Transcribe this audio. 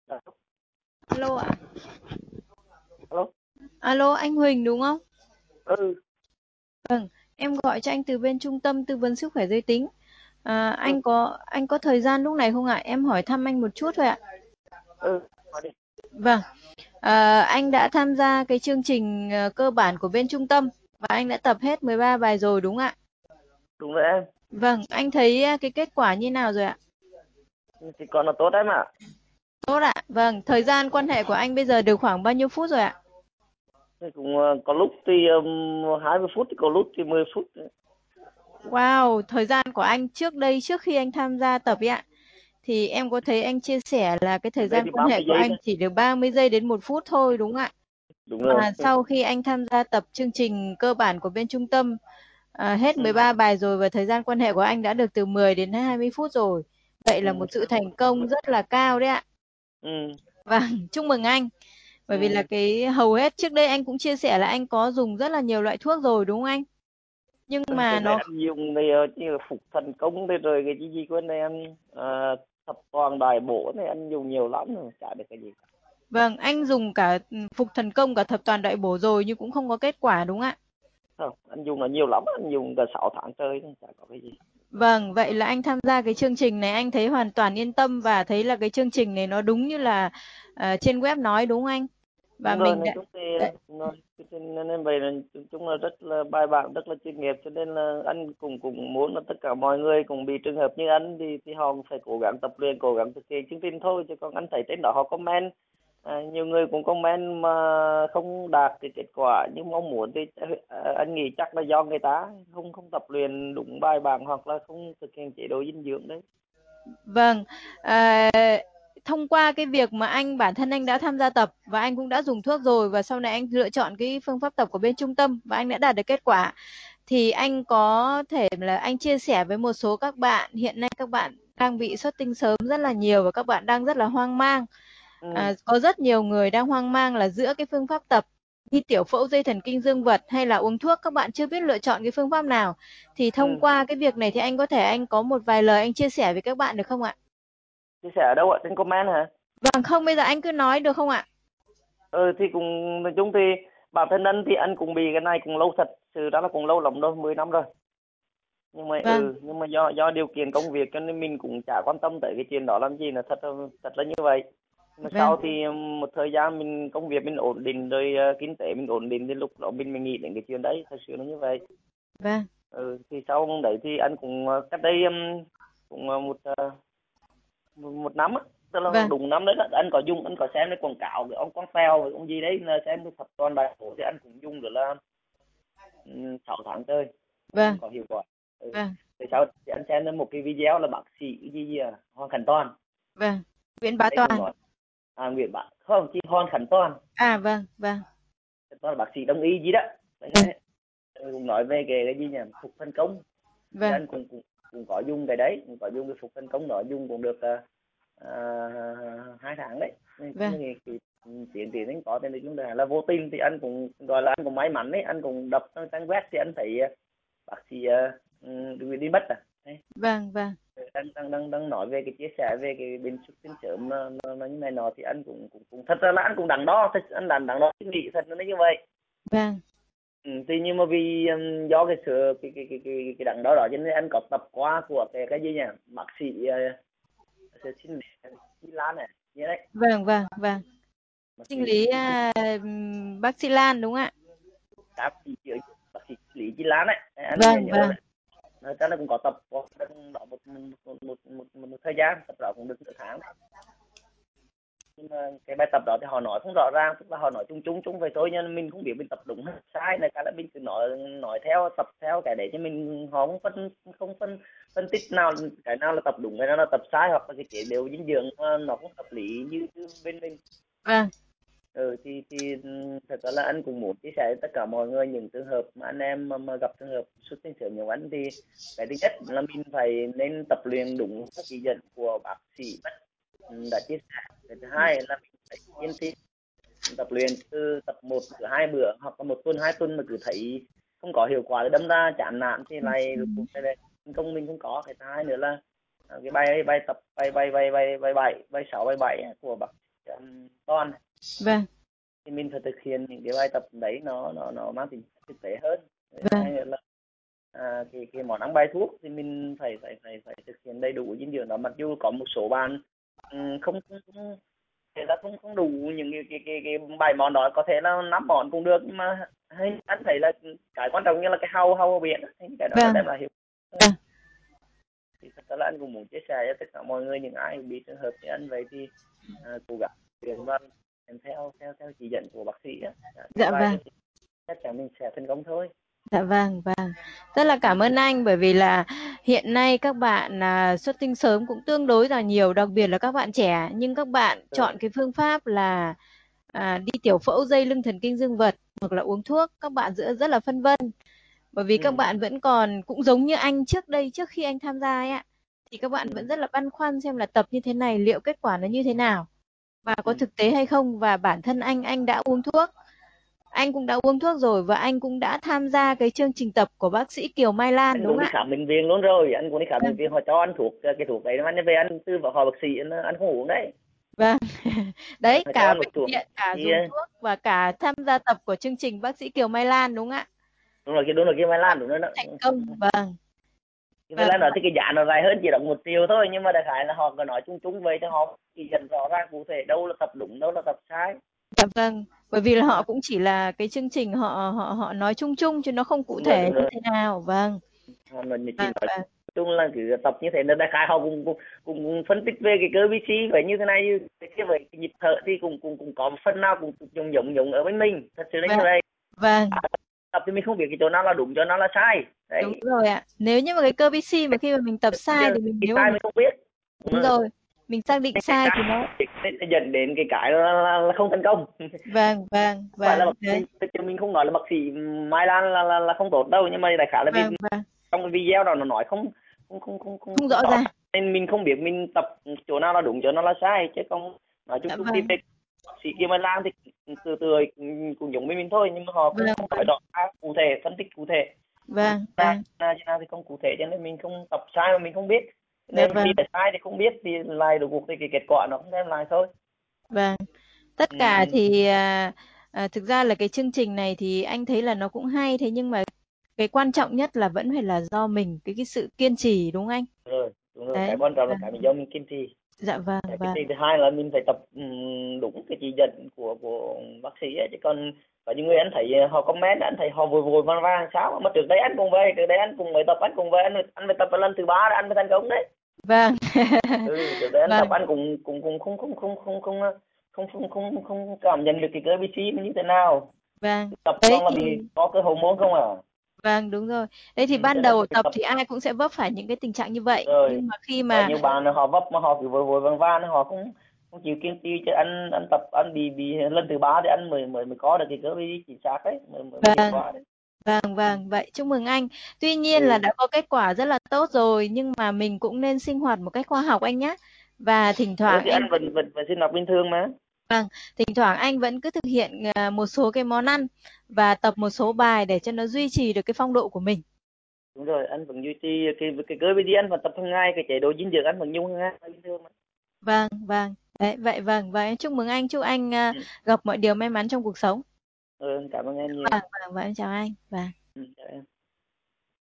Alo, Alo ạ. alo, Alo, anh Huỳnh đúng không? ừ, Vâng, em gọi cho anh từ bên Trung tâm Tư vấn Sức khỏe giới tính. ừ, Anh có thời gian lúc này không ạ? Em hỏi thăm anh một chút thôi ạ. ừ, hỏi đi, Vâng, anh đã tham gia cái chương trình cơ bản của bên trung tâm và anh đã tập hết 13 bài rồi đúng ạ? đúng rồi em, Vâng, anh thấy cái kết quả như nào rồi ạ? thì còn là tốt em ạ. Tốt ạ. Vâng, thời gian quan hệ của anh bây giờ được khoảng bao nhiêu phút rồi ạ? Thì cũng có lúc thì 20 phút, thì có lúc thì 10 phút. Wow, thời gian của anh trước đây trước khi anh tham gia tập ấy ạ, thì em có thấy anh chia sẻ là cái thời Đây gian thì quan hệ 30 của giây anh thôi, chỉ được 30 giây đến 1 phút thôi đúng không ạ? đúng rồi. Và sau khi anh tham gia tập chương trình cơ bản của bên trung tâm hết Ừ, 13 bài rồi và thời gian quan hệ của anh đã được từ 10 đến 20 phút rồi. Vậy là ừ, một sự thành công rất là cao đấy ạ. ừ, Và chúc mừng anh. Bởi vì là ừ. cái hầu hết trước đây anh cũng chia sẻ là anh có dùng rất là nhiều loại thuốc rồi đúng không anh? Nhưng Trước mà đây nó anh dùng thì như phục thành công thì rồi cái gì của này anh thập toàn đại bổ này anh dùng nhiều lắm rồi, chả được cái gì. vâng, anh dùng cả phục thần công cả thập toàn đại bổ rồi nhưng cũng không có kết quả đúng không ạ? Không, anh dùng là nhiều lắm, anh dùng cả 6 tháng trời thôi, chả có cái gì. Vâng, vậy là anh tham gia cái chương trình này anh thấy hoàn toàn yên tâm và thấy là cái chương trình này nó đúng như là trên web nói đúng không anh? Và Đúng rồi, mình nói đã chung thì đấy, đúng rồi. Nên vậy là nói chung là rất là bài bản, rất là chuyên nghiệp, cho nên là anh cũng cũng muốn là tất cả mọi người cũng bị trường hợp như anh thì họ cũng phải cố gắng tập luyện, cố gắng thực hiện chương trình thôi. Chứ còn anh thấy trên đó họ comment, nhiều người cũng comment mà không đạt cái kết quả như mong muốn thì anh nghĩ chắc là do người ta không không tập luyện đúng bài bản hoặc là không thực hiện chế độ dinh dưỡng đấy. vâng. À, thông qua cái việc mà bản thân anh đã tham gia tập và anh cũng đã dùng thuốc rồi và sau này anh lựa chọn cái phương pháp tập của bên trung tâm và anh đã đạt được kết quả thì anh có thể là anh chia sẻ với một số các bạn hiện nay các bạn đang bị xuất tinh sớm rất là nhiều và các bạn đang rất là hoang mang. Ừ, Có rất nhiều người đang hoang mang là giữa cái phương pháp tập đi tiểu phẫu dây thần kinh dương vật hay là uống thuốc các bạn chưa biết lựa chọn cái phương pháp nào thì thông ừ. qua cái việc này thì anh có thể anh có một vài lời anh chia sẻ với các bạn được không ạ? Chia sẻ ở đâu ạ? Trên comment hả? Vâng không bây giờ anh cứ nói được không ạ? Ừ thì cũng nói chung thì bản thân anh thì anh cũng bị cái này cũng lâu thật, sự đó là cũng lâu lắm rồi, 10 năm rồi. Vâng, Nhưng mà do điều kiện công việc cho nên mình cũng chả quan tâm tới cái chuyện đó làm gì, là thật là như vậy. Nhưng mà vâng, sau thì một thời gian mình công việc mình ổn định rồi, kinh tế mình ổn định thì lúc đó mình nghĩ đến cái chuyện đấy, thật sự nó như vậy. vâng, Thì sau đấy thì anh cũng cách đây cũng một năm á, tức là vâng, đúng năm đấy là anh có dùng, anh có xem cái quảng cáo cái ông con phèo với ông gì đấy, là xem cái thập toàn đại phổ thì anh cũng dùng được là 6 tháng chơi, không vâng, có hiệu quả. Ừ. vâng, Thì sau thì anh xem đến một cái video là bác sĩ cái gì Hoàng Khánh Toàn, vâng. Nguyễn Bá anh ấy cũng Toàn. nói Nguyễn Bác không chỉ Hoàng Khánh Toàn. À vâng, vâng, Khánh Toàn là bác sĩ đông y gì đó đấy, vâng, đấy. Cũng nói về cái gì nhỉ, phục thành công. Thì vâng, anh cũng cũng cũng có dùng cái đấy, cũng có dùng cái phục thành công đó, dùng cũng được 2 tháng đấy. Nên cũng vâng. cái tiến triển anh có, thì nói chung là vô tình thì anh cũng gọi là anh cũng may mắn đấy, anh cũng đập trang web thì anh thấy bác sĩ Nguyễn đi mất đấy. Vâng, vâng, Đang nói về cái chia sẻ về cái bệnh xuất tinh sớm, nó như này nọ, thì anh cũng thật ra là anh cũng đắn đo thật, anh đắn đo suy nghĩ thật, nó như vậy. vâng, Thì nhưng mà vì do cái sự cái đắn đo đó cho nên anh có tập qua của cái gì nhỉ, bác sĩ xin Chi Lan này như đấy, vâng, vâng, vâng. bác Sinh sĩ lý Chi, bác sĩ Lan đúng không ạ? bác sĩ bác sĩ Lý Chi Lan đấy. Đấy, anh Vâng, nhớ vâng, đấy. Nó chắc là cũng có tập có đó một thời gian, tập đó cũng được nửa tháng đấy. Nhưng mà cái bài tập đó thì họ nói không rõ ràng, tức là họ nói chung chung chung vậy thôi, nhưng mình không biết mình tập đúng hay sai này, cái là mình cứ nói theo, tập theo cái đấy cho mình, họ không phân tích nào cái nào là tập đúng, cái nào là tập sai, hoặc là cái chế độ dinh dưỡng nó không hợp lý như bên mình. vâng, Thật ra là anh cũng muốn chia sẻ với tất cả mọi người những trường hợp mà anh em mà gặp trường hợp xuất tinh sớm như anh, thì cái thứ nhất là mình phải nên tập luyện đúng các chỉ dẫn của bác sĩ đã chia sẻ. Cái thứ hai là mình phải kiên trì tập luyện, từ tập 1 bữa 2 bữa hoặc là 1 tuần 2 tuần mà cứ thấy không có hiệu quả thì đâm ra chán nản thì lại cuộc này công mình không có. Cái thứ hai nữa là cái bài bài tập bài bài bài bài bài bảy bài 6 bài 7 của bác toán Vâng, thì mình phải thực hiện những cái bài tập đấy nó mang tính thực tế hơn. Thứ vâng, hai nữa là cái món ăn bài thuốc thì mình phải thực hiện đầy đủ dinh dưỡng đó, mặc dù có một số bạn không không không thể là không đủ những cái bài món đó, có thể là 5 món cũng được, nhưng mà hay anh thấy là cái quan trọng nhất là cái hàu biển á, thì cái đó nó vâng, đem lại hiệu quả. vâng. Thì thật ra là anh cũng muốn chia sẻ cho tất cả mọi người, những ai bị trường hợp như anh vậy thì cố gắng luyện và theo theo theo chỉ dẫn của bác sĩ á, Dạ vài vâng. tuần chắc chắn mình sẽ thành công thôi. Dạ vâng, vâng. Rất là Ừ. cảm ơn anh bởi vì là hiện nay các bạn xuất tinh sớm cũng tương đối là nhiều, đặc biệt là các bạn trẻ, nhưng các bạn Rồi. chọn cái phương pháp là đi tiểu phẫu dây lưng thần kinh dương vật hoặc là uống thuốc, các bạn rất là phân vân. Bởi vì các Ừ. bạn vẫn còn cũng giống như anh trước đây, trước khi anh tham gia ấy ạ, thì các bạn Ừ. vẫn rất là băn khoăn xem là tập như thế này liệu kết quả nó như thế nào và có Ừ. thực tế hay không, và bản thân anh đã uống thuốc. Anh cũng đã uống thuốc rồi và anh cũng đã tham gia cái chương trình tập của bác sĩ Kiều Mai Lan Anh đúng cũng đi không ạ? khám bệnh viện luôn rồi, anh cũng đi khám bệnh Vâng, viện, họ cho anh thuốc, cái thuốc đấy mà anh về anh tư vào hỏi bác sĩ, anh không uống đấy. vâng. Đấy, Họ cho cả anh một bệnh thuốc viện, cả thì dùng thuốc và cả tham gia tập của chương trình bác sĩ Kiều Mai Lan đúng không ạ? đúng rồi cái Mai Lan đúng rồi đó. Thành công. Vâng, Cái Mai vâng, Lan đó thì cái giá nó rẻ hơn, chỉ đóng 1 triệu thôi, nhưng mà đại khái là họ có nói chung chung về cho họ chỉ dẫn rõ ràng cụ thể đâu là tập đúng đâu là tập sai. dạ vâng. Bởi vì là họ À, cũng chỉ là cái chương trình họ họ họ nói chung chung chứ nó không cụ đúng rồi thể đúng như rồi. thế nào. Vâng, Mình chỉ vâng, nói vâng, chung là cứ tập như thế, nên đại khái họ cũng phân tích về cái cơ vi trí vậy như thế này, như thế kia, vậy cái nhịp thở thì cũng có một phần nào cũng giống ở bên mình, thật sự là như vâng, vậy. vâng, Tập thì mình không biết cái chỗ nào là đúng, chỗ nào là sai đúng đấy. rồi ạ. Nếu như mà cái cơ BC mà khi mà mình tập sai Chứ thì mình cái nếu mà sai mình mình không biết. Đúng đúng rồi. rồi, mình xác định Cái sai sai thì nó sẽ dẫn đến cái là không thành công. vâng, vâng, Không phải là vâng, bác đấy. mình không nói là bác sĩ Mai Lan là không tốt đâu, nhưng mà đại khái là vì Vâng, vâng, trong cái video đó nó nói không không không rõ rõ, ràng. nên mình không biết mình tập chỗ nào là đúng, chỗ nào là sai, chứ không nói chung Dạ chung thì vâng, về bác sĩ kia Mai Lan thì từ từ cũng giống với mình thôi, nhưng mà họ không vâng, không nói vâng, rõ cụ thể, phân tích cụ thể vâng, nào vâng, nào thì không cụ thể, cho nên mình không tập sai mà mình không biết, dạ nên vâng, đi là sai thì không biết thì lại được cuộc thì cái kết quả nó không đem lại thôi. vâng. Tất cả Ừ. thì thực ra là cái chương trình này thì anh thấy là nó cũng hay, thế nhưng mà cái quan trọng nhất là vẫn phải là do mình cái sự kiên trì đúng không anh? Đúng rồi, cái Đấy. quan trọng là Vâng. cái mình do mình kiên trì. Dạ vâng, Cái vâng, kiên trì thứ hai là mình phải tập đúng cái chỉ dẫn của bác sĩ ấy. Chứ còn có những người anh thấy họ comment, anh thấy họ vội vội vàng vàng sao mà trước đây anh cùng về, trước đây anh cùng mới tập, anh cùng về, anh phải tập vào lần thứ ba rồi anh mới thành công đấy. vâng. Trước đây anh tập Vâng, anh cũng cũng cũng không cảm nhận được cái cơ bắp như thế nào, vâng. tập Đấy toàn là thì bị có cơ hormone không à. vâng, đúng rồi. Đấy thì Cho ban nên đầu mình tập tập thì ai cũng sẽ vấp phải những cái tình trạng như vậy. rồi. Nhưng mà khi Có mà nhiều bạn họ vấp mà họ cứ vội vội vàng vàng, họ không không chịu kiên trì, cho anh tập anh bị lần thứ ba thì anh mới mới mới có được cái cơ bị chính xác đấy, mới hiệu vâng, quả đấy. vâng, vâng, vậy chúc mừng anh. Tuy nhiên là Ừ. đã có kết quả rất là tốt rồi, nhưng mà mình cũng nên sinh hoạt một cách khoa học anh nhé. Và thỉnh Ừ, thoảng thì anh anh vẫn sinh hoạt bình thường mà. vâng, thỉnh thoảng anh vẫn cứ thực hiện một số cái món ăn và tập một số bài để cho nó duy trì được cái phong độ của mình. Đúng rồi, anh vẫn duy trì cái cơ bị, anh vẫn tập hàng ngày, cái chế độ dinh dưỡng anh vẫn dùng hàng ngày bình thường mà. Vâng, vâng. Đấy, vậy vâng, và em chúc mừng anh, chúc anh Ừ. gặp mọi điều may mắn trong cuộc sống. Ừ, cảm ơn em nhiều. Vâng, vâng, vâng, em chào anh. Vâng. Ừ, chào em.